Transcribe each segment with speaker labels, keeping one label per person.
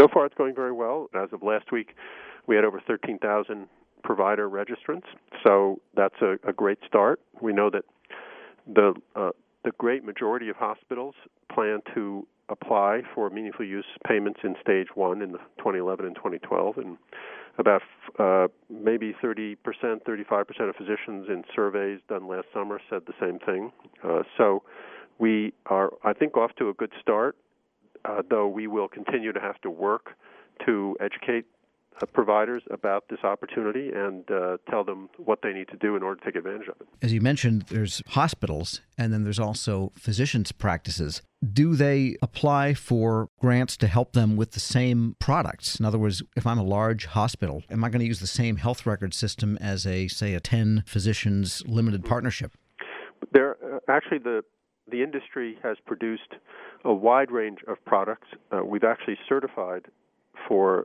Speaker 1: So far, it's going very well. As of last week, we had over 13,000 provider registrants, so that's a great start. We know that the great majority of hospitals plan to apply for meaningful use payments in stage 1 in 2011 and 2012, and about maybe 30%, 35% of physicians in surveys done last summer said the same thing. So we are, I think, off to a good start, though we will continue to have to work to educate providers about this opportunity and tell them what they need to do in order to take advantage of it.
Speaker 2: As you mentioned, there's hospitals and then there's also physicians' practices. Do they apply for grants to help them with the same products? In other words, if I'm a large hospital, am I going to use the same health record system as a 10 physicians limited partnership?
Speaker 1: Actually, the industry has produced a wide range of products. We've actually certified for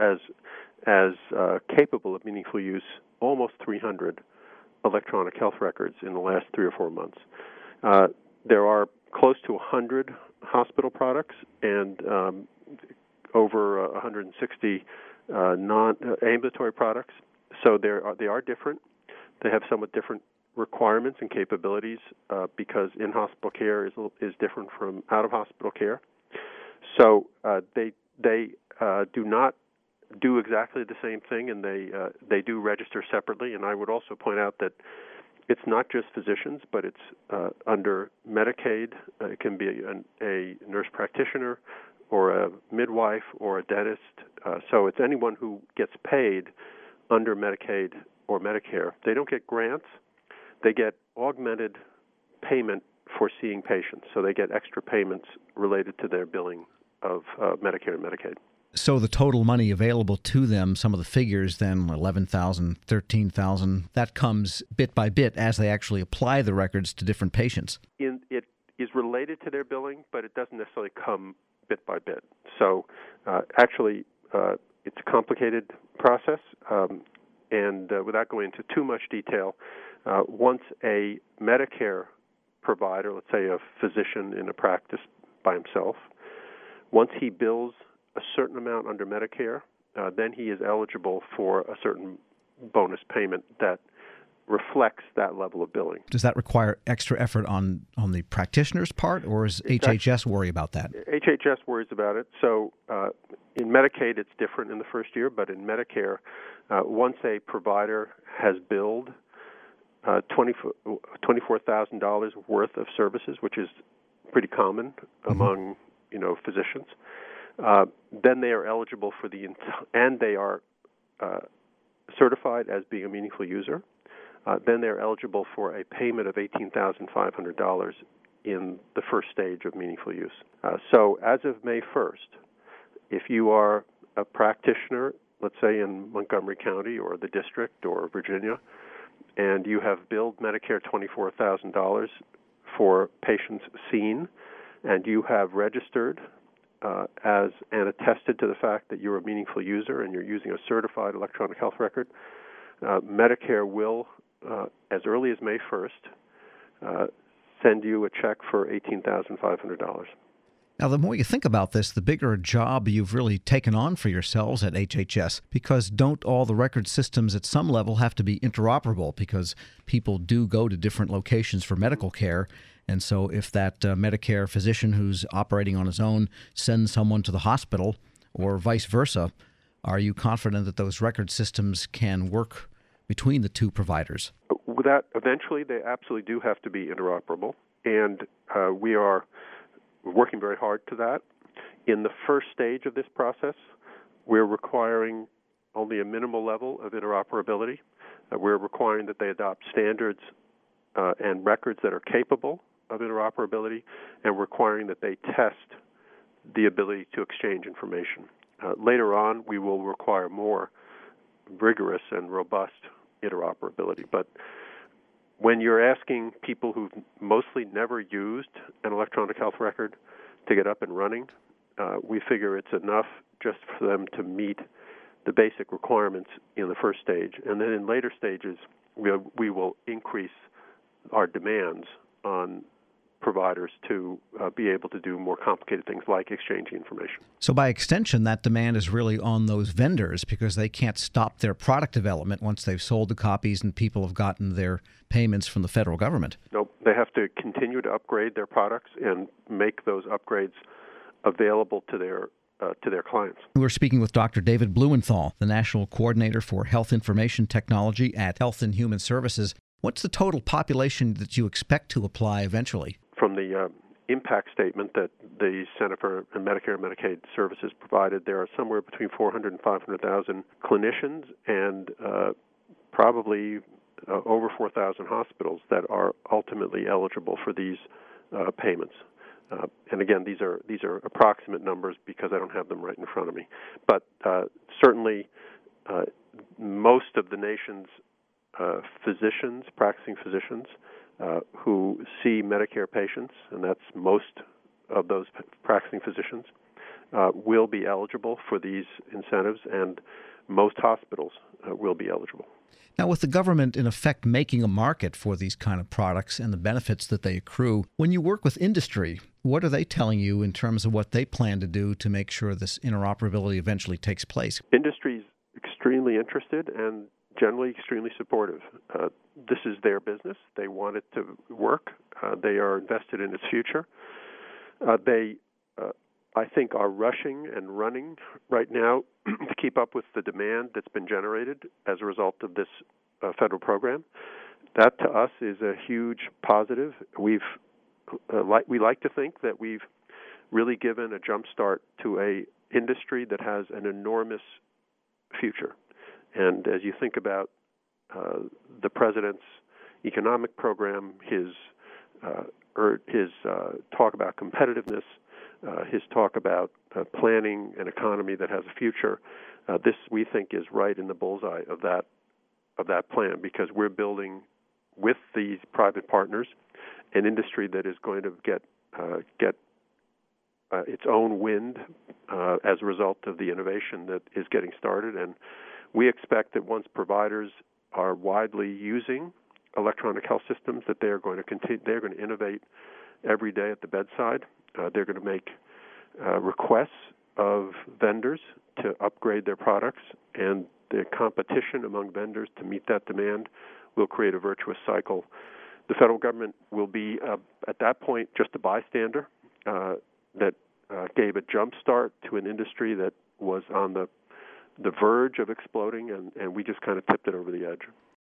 Speaker 1: as capable of meaningful use almost 300 electronic health records in the last 3 or 4 months. There are close to 100 hospital products and over 160 non-ambulatory products. So they are different. They have somewhat different requirements and capabilities because in-hospital care is different from out-of-hospital care. So they do not do exactly the same thing, and they do register separately. And I would also point out that it's not just physicians, but it's under Medicaid. It can be a nurse practitioner or a midwife or a dentist. So it's anyone who gets paid under Medicaid or Medicare. They don't get grants. They get augmented payment for seeing patients. So they get extra payments related to their billing of Medicare and Medicaid.
Speaker 2: So the total money available to them, some of the figures then, 11,000, 13,000, that comes bit by bit as they actually apply the records to different patients.
Speaker 1: It is related to their billing, but it doesn't necessarily come bit by bit. So actually, it's a complicated process, and without going into too much detail, once a Medicare provider, let's say a physician in a practice by himself, once he bills a certain amount under Medicare, then he is eligible for a certain bonus payment that reflects that level of billing.
Speaker 2: Does that require extra effort on the practitioner's part, or does HHS worry about that?
Speaker 1: HHS worries about it. So in Medicaid, it's different in the first year, but in Medicare, once a provider has billed $24,000 worth of services, which is pretty common among physicians, then they are eligible for and they are certified as being a meaningful user. Then they're eligible for a payment of $18,500 in the first stage of meaningful use. So as of May 1st, if you are a practitioner, let's say in Montgomery County or the district or Virginia, and you have billed Medicare $24,000 for patients seen, and you have registered and attested to the fact that you're a meaningful user and you're using a certified electronic health record, Medicare will, as early as May 1st, send you a check for $18,500.
Speaker 2: Now, the more you think about this, the bigger a job you've really taken on for yourselves at HHS, because don't all the record systems at some level have to be interoperable, because people do go to different locations for medical care. And so if that Medicare physician who's operating on his own sends someone to the hospital or vice versa, are you confident that those record systems can work between the two providers?
Speaker 1: Eventually, they absolutely do have to be interoperable, and we are working very hard to that. In the first stage of this process, we're requiring only a minimal level of interoperability. We're requiring that they adopt standards and records that are capable of interoperability, and requiring that they test the ability to exchange information. Later on, we will require more rigorous and robust interoperability. But when you're asking people who've mostly never used an electronic health record to get up and running, we figure it's enough just for them to meet the basic requirements in the first stage. And then in later stages, we will increase our demands on providers to be able to do more complicated things like exchanging information.
Speaker 2: So by extension, that demand is really on those vendors because they can't stop their product development once they've sold the copies and people have gotten their payments from the federal government.
Speaker 1: Nope. They have to continue to upgrade their products and make those upgrades available to their clients.
Speaker 2: We're speaking with Dr. David Blumenthal, the National Coordinator for Health Information Technology at Health and Human Services. What's the total population that you expect to apply eventually?
Speaker 1: From the impact statement that the Center for Medicare and Medicaid Services provided, there are somewhere between 400 and 500,000 clinicians and probably over 4,000 hospitals that are ultimately eligible for these payments. And again, these are approximate numbers because I don't have them right in front of me. But certainly, most of the nation's practicing physicians who see Medicare patients, and that's most of those practicing physicians, will be eligible for these incentives, and most hospitals will be eligible.
Speaker 2: Now, with the government, in effect, making a market for these kind of products and the benefits that they accrue, when you work with industry, what are they telling you in terms of what they plan to do to make sure this interoperability eventually takes place?
Speaker 1: Industry is extremely interested and generally extremely supportive. This is their business. They want it to work. They are invested in its future. They, I think, are rushing and running right now to keep up with the demand that's been generated as a result of this federal program. That, to us, is a huge positive. We like to think that we've really given a jump start to a industry that has an enormous future. And as you think about the president's economic program, his talk about competitiveness, his talk about planning an economy that has a future, this we think is right in the bullseye of that plan, because we're building with these private partners an industry that is going to get its own wind as a result of the innovation that is getting started. And we expect that once providers are widely using electronic health systems, that they're going to continue. They're going to innovate every day at the bedside. They're going to make requests of vendors to upgrade their products, and the competition among vendors to meet that demand will create a virtuous cycle. The federal government will be, at that point, just a bystander that gave a jump start to an industry that was on the verge of exploding, and we just kind of tipped it over the edge.